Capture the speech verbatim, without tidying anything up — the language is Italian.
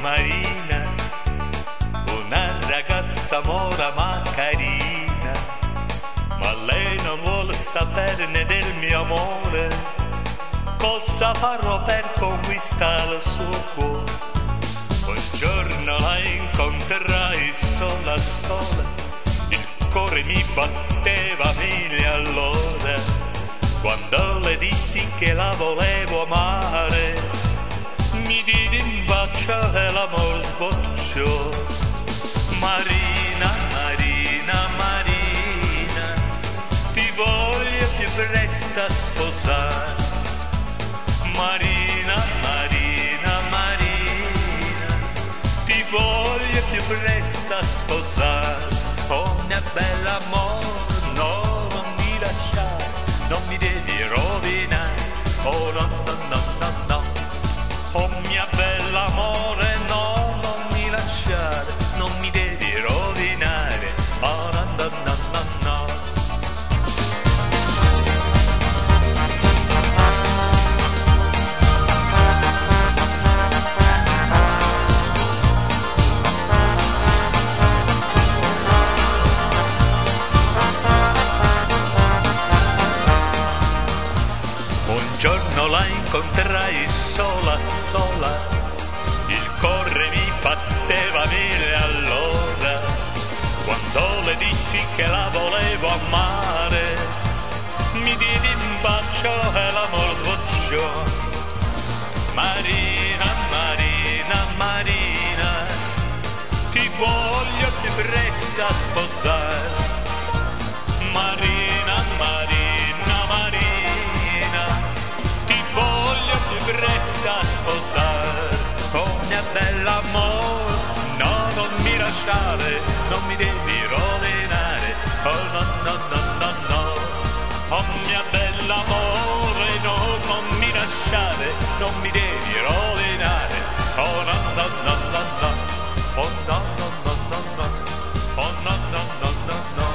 Marina, una ragazza mora ma carina, ma lei non vuole saperne del mio amore. Cosa farò per conquistare il suo cuore? Un giorno la incontrerai sola sola, il cuore mi batteva mille all'ora, quando le dissi che la volevo amare. Mi diedi in bacio e l'amor sbocciò. Marina, Marina, Marina, ti voglio più presto a sposare. Marina, Marina, Marina, ti voglio più presto a sposare. Oh mia bella amore, no, non mi lasciare, non mi devi rovinare. Oh no, no, no, no, no. Oh mia bella amore, no, non mi lasciare, non mi devi rovinare. Oh no, no, no, no, no. Un giorno la incontrai sola sola, il cuore mi batteva mille all'ora, quando le dissi che la volevo amare. Mi diedi in bacio e l'amor sbocciò. Marina, Marina, Marina, ti voglio più presto a sposare. Marina, Marina, Marina, ti voglio più presto a sposare. Oh mia bella amore, no, non mi lasciare, non mi devi rovinare. Oh no, no, no, no, no. Oh mia bella amore, no, non mi lasciare, non mi devi rovinare. Oh no, no, no, no, no. Oh no, no, no, no, no. Oh no, no, no, no, no.